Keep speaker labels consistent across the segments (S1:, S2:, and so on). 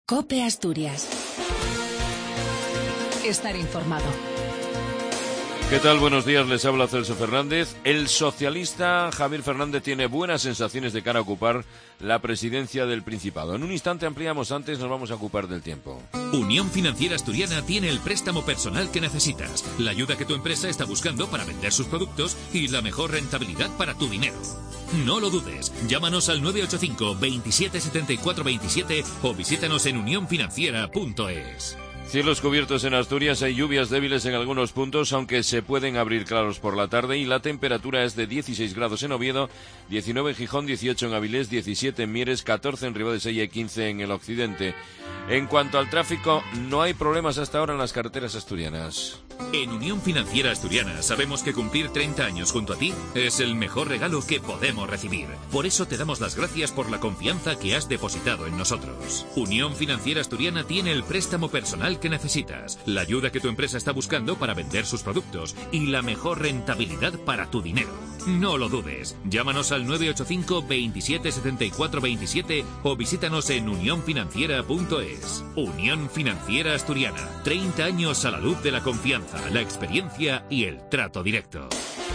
S1: COPE Asturias. Estar informado.
S2: ¿Qué tal? Buenos días, les habla Celso Fernández. El socialista Javier Fernández tiene buenas sensaciones de cara a ocupar la presidencia del Principado. En un instante ampliamos, antes nos vamos a ocupar del tiempo.
S3: Unión Financiera Asturiana tiene el préstamo personal que necesitas, la ayuda que tu empresa está buscando para vender sus productos y la mejor rentabilidad para tu dinero. No lo dudes, llámanos al 985 27 74 27 o visítanos en unionfinanciera.es.
S2: Cielos cubiertos en Asturias, hay lluvias débiles en algunos puntos, aunque se pueden abrir claros por la tarde, y la temperatura es de 16 grados en Oviedo, 19 en Gijón, 18 en Avilés, 17 en Mieres, 14 en Ribadesella y 15 en el occidente. En cuanto al tráfico, no hay problemas hasta ahora en las carreteras asturianas.
S3: En Unión Financiera Asturiana sabemos que cumplir 30 años junto a ti es el mejor regalo que podemos recibir. Por eso te damos las gracias por la confianza que has depositado en nosotros. Unión Financiera Asturiana tiene el préstamo personal que necesitas, la ayuda que tu empresa está buscando para vender sus productos y la mejor rentabilidad para tu dinero. No lo dudes, llámanos al 985 27 74 27 o visítanos en unionfinanciera.es. Unión Financiera Asturiana, 30 años a la luz de la confianza, la experiencia y el trato directo.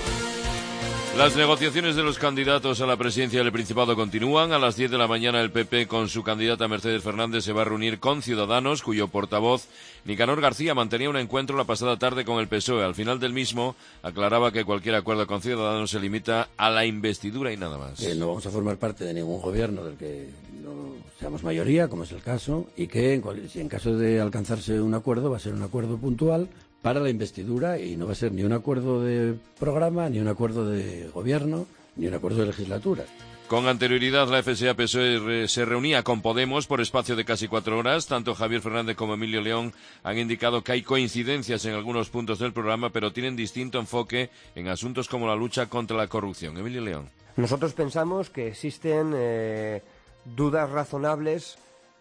S2: Las negociaciones de los candidatos a la presidencia del Principado continúan. A las 10 de la mañana el PP con su candidata Mercedes Fernández se va a reunir con Ciudadanos, cuyo portavoz Nicanor García mantenía un encuentro la pasada tarde con el PSOE. Al final del mismo aclaraba que cualquier acuerdo con Ciudadanos se limita a la investidura y nada más.
S4: No vamos a formar parte de ningún gobierno del que no seamos mayoría, como es el caso, y que si en caso de alcanzarse un acuerdo va a ser un acuerdo puntual para la investidura y no va a ser ni un acuerdo de programa, ni un acuerdo de gobierno, ni un acuerdo de legislatura.
S2: Con anterioridad, la FSA-PSOE se reunía con Podemos por espacio de casi 4 horas. Tanto Javier Fernández como Emilio León han indicado que hay coincidencias en algunos puntos del programa, pero tienen distinto enfoque en asuntos como la lucha contra la corrupción. Emilio León.
S5: Nosotros pensamos que existen dudas razonables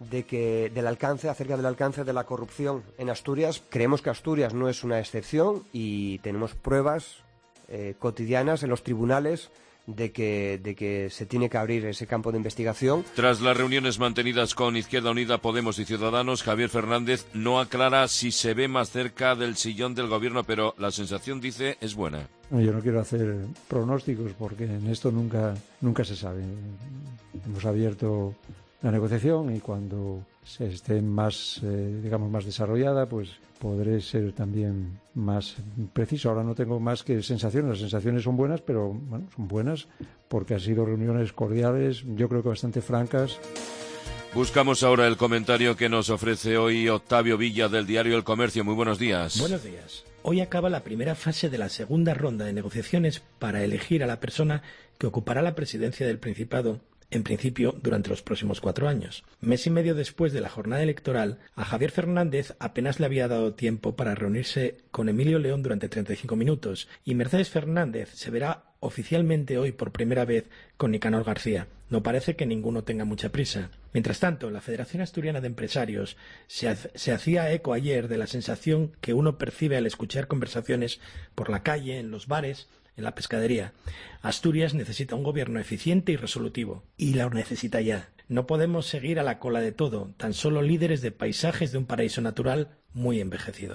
S5: acerca del alcance de la corrupción en Asturias. Creemos que Asturias no es una excepción y tenemos pruebas cotidianas en los tribunales de que se tiene que abrir ese campo de investigación.
S2: Tras las reuniones mantenidas con Izquierda Unida, Podemos y Ciudadanos, Javier Fernández no aclara si se ve más cerca del sillón del gobierno, pero la sensación, dice, es buena.
S6: Yo no quiero hacer pronósticos porque en esto nunca se sabe. Hemos abierto la negociación y cuando se esté más, más desarrollada, pues podré ser también más preciso. Ahora no tengo más que sensaciones. Las sensaciones son buenas, pero bueno, son buenas porque han sido reuniones cordiales, yo creo que bastante francas.
S2: Buscamos ahora el comentario que nos ofrece hoy Octavio Villa del diario El Comercio. Muy buenos días.
S7: Buenos días. Hoy acaba la primera fase de la segunda ronda de negociaciones para elegir a la persona que ocupará la presidencia del Principado, en principio durante los próximos 4 años. Mes y medio después de la jornada electoral, a Javier Fernández apenas le había dado tiempo para reunirse con Emilio León durante 35 minutos y Mercedes Fernández se verá oficialmente hoy por primera vez con Nicanor García. No parece que ninguno tenga mucha prisa. Mientras tanto, la Federación Asturiana de Empresarios se hacía eco ayer de la sensación que uno percibe al escuchar conversaciones por la calle, en los bares, en la pescadería. Asturias necesita un gobierno eficiente y resolutivo, y lo necesita ya. No podemos seguir a la cola de todo, tan solo líderes de paisajes de un paraíso natural muy envejecido.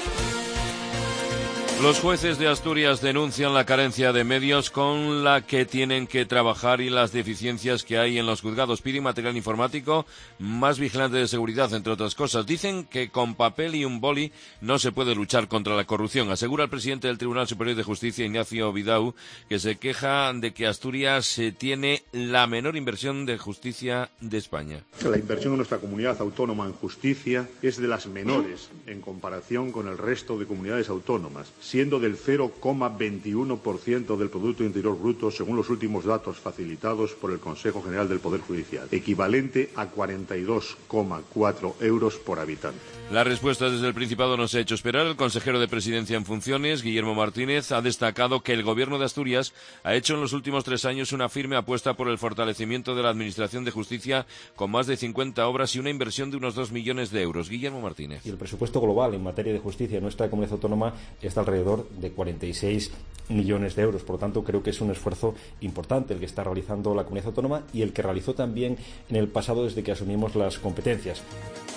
S2: Los jueces de Asturias denuncian la carencia de medios con la que tienen que trabajar y las deficiencias que hay en los juzgados. Piden material informático, más vigilante de seguridad, entre otras cosas. Dicen que con papel y un boli no se puede luchar contra la corrupción. Asegura el presidente del Tribunal Superior de Justicia, Ignacio Vidau, que se queja de que Asturias tiene la menor inversión de justicia de España.
S8: La inversión en nuestra comunidad autónoma en justicia es de las menores en comparación con el resto de comunidades autónomas, siendo del 0,21% del Producto Interior Bruto según los últimos datos facilitados por el Consejo General del Poder Judicial, equivalente a 42,4 euros por habitante.
S2: La respuesta desde el Principado no se ha hecho esperar. El consejero de Presidencia en funciones, Guillermo Martínez, ha destacado que el Gobierno de Asturias ha hecho en los últimos 3 años una firme apuesta por el fortalecimiento de la Administración de Justicia con más de 50 obras y una inversión de unos 2 millones de euros. Guillermo Martínez.
S9: Y el presupuesto global en materia de justicia en nuestra comunidad autónoma está alrededor de 46 millones de euros. Por lo tanto, creo que es un esfuerzo importante el que está realizando la comunidad autónoma y el que realizó también en el pasado desde que asumimos las competencias.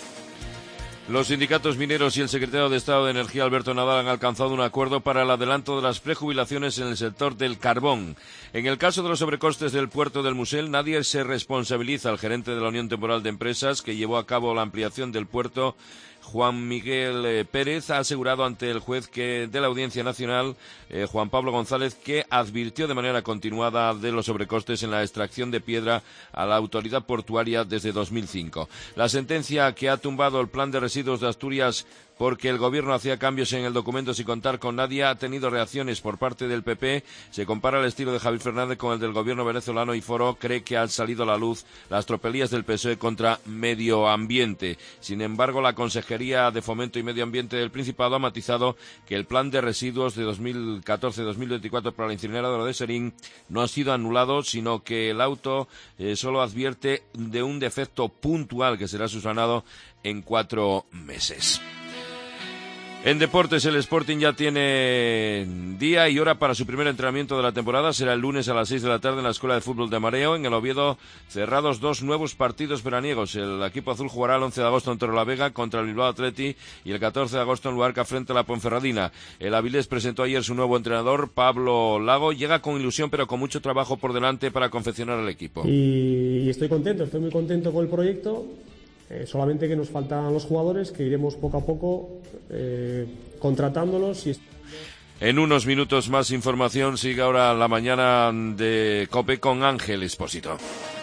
S2: Los sindicatos mineros y el secretario de Estado de Energía, Alberto Nadal, han alcanzado un acuerdo para el adelanto de las prejubilaciones en el sector del carbón. En el caso de los sobrecostes del puerto del Musel, nadie se responsabiliza al gerente de la Unión Temporal de Empresas que llevó a cabo la ampliación del puerto. Juan Miguel Pérez ha asegurado ante el juez de la Audiencia Nacional, Juan Pablo González, que advirtió de manera continuada de los sobrecostes en la extracción de piedra a la autoridad portuaria desde 2005. La sentencia que ha tumbado el plan de residuos de Asturias porque el gobierno hacía cambios en el documento sin contar con nadie ha tenido reacciones por parte del PP. Se compara el estilo de Javier Fernández con el del gobierno venezolano y Foro cree que han salido a la luz las tropelías del PSOE contra Medio Ambiente. Sin embargo, la Consejería de Fomento y Medio Ambiente del Principado ha matizado que el plan de residuos de 2014-2024 para la incineradora de Serín no ha sido anulado, sino que el auto solo advierte de un defecto puntual que será subsanado en 4 meses. En deportes, el Sporting ya tiene día y hora para su primer entrenamiento de la temporada. Será el lunes a las 6 de la tarde en la Escuela de Fútbol de Mareo. En el Oviedo, cerrados 2 nuevos partidos veraniegos. El equipo azul jugará el 11 de agosto en Torrelavega contra el Bilbao Athletic y el 14 de agosto en Luarca frente a la Ponferradina. El Avilés presentó ayer su nuevo entrenador, Pablo Lago. Llega con ilusión, pero con mucho trabajo por delante para confeccionar el equipo.
S10: Y estoy muy contento con el proyecto. Solamente que nos faltan los jugadores, que iremos poco a poco contratándolos.
S2: En unos minutos más información. Sigue ahora la mañana de COPE con Ángel Expósito.